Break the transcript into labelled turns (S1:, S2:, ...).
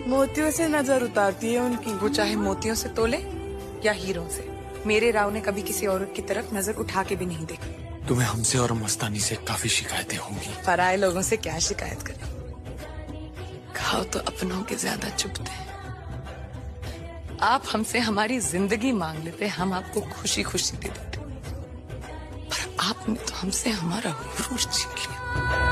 S1: मोतियों से नजर उतारती है उनकी।
S2: वो चाहे मोतियों से तोले या हीरों से, मेरे राव ने कभी किसी औरत की तरफ नजर उठा के भी नहीं देखी।
S3: तुम्हें हमसे और मस्तानी से काफी शिकायतें होंगी।
S2: पराये लोगों से क्या शिकायत करें, घाव तो अपनों के ज्यादा चुभते हैं। आप हमसे हमारी जिंदगी मांग लेते, हम आपको खुशी खुशी दे देते, पर आपने तो हमसे हमारा गुरूर छीन लिया।